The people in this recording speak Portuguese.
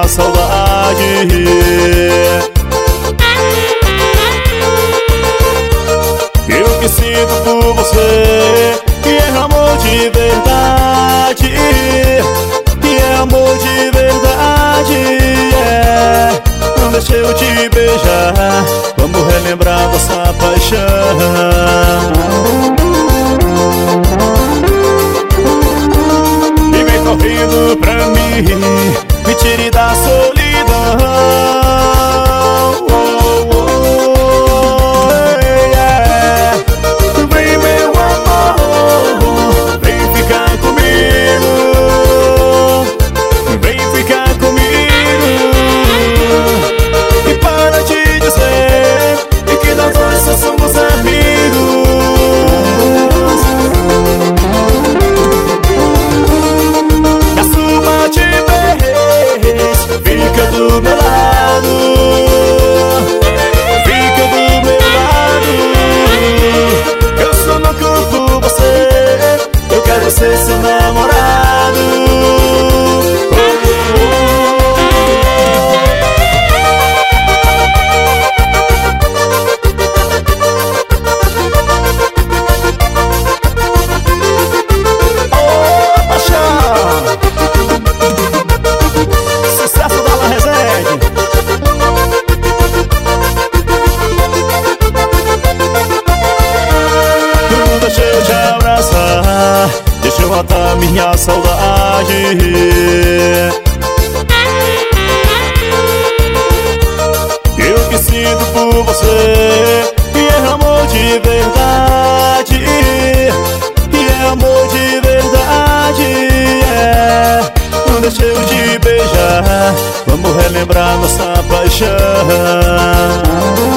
saudade. Eu que sinto por você, que é amor de verdade, que é amor de verdade, é. Não deixa eu te beijar, vamos relembrar nossa paixão. E vem correndo pra mim, me tire da solidão. Do meu lado, fica do meu lado. Eu sou louco por você, eu quero ser seu namorado. Deixa eu matar minha saudade. Eu que sinto por você, que é amor de verdade, que é amor de verdade, é. Não deixa eu te beijar, vamos relembrar nossa paixão.